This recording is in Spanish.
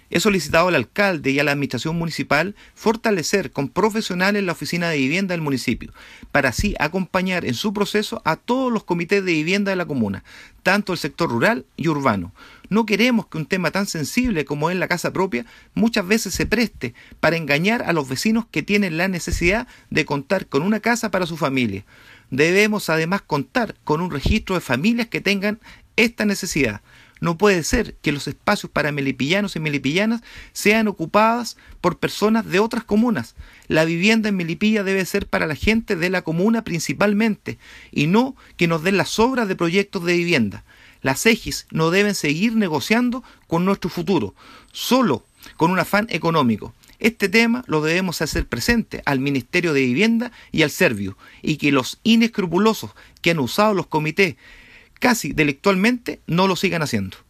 He solicitado al alcalde y a la administración municipal fortalecer con profesionales la oficina de vivienda del municipio, para así acompañar en su proceso a todos los comités de vivienda de la comuna, tanto el sector rural y urbano. No queremos que un tema tan sensible como es la casa propia muchas veces se preste para engañar a los vecinos que tienen la necesidad de contar con una casa para su familia. Debemos además contar con un registro de familias que tengan esta necesidad. No puede ser que los espacios para melipillanos y melipillanas sean ocupados por personas de otras comunas. La vivienda en Melipilla debe ser para la gente de la comuna principalmente, y no que nos den las sobras de proyectos de vivienda. Las EGIs no deben seguir negociando con nuestro futuro, solo con un afán económico. Este tema lo debemos hacer presente al Ministerio de Vivienda y al Servio, y que los inescrupulosos que han usado los comités casi delictualmente no lo sigan haciendo.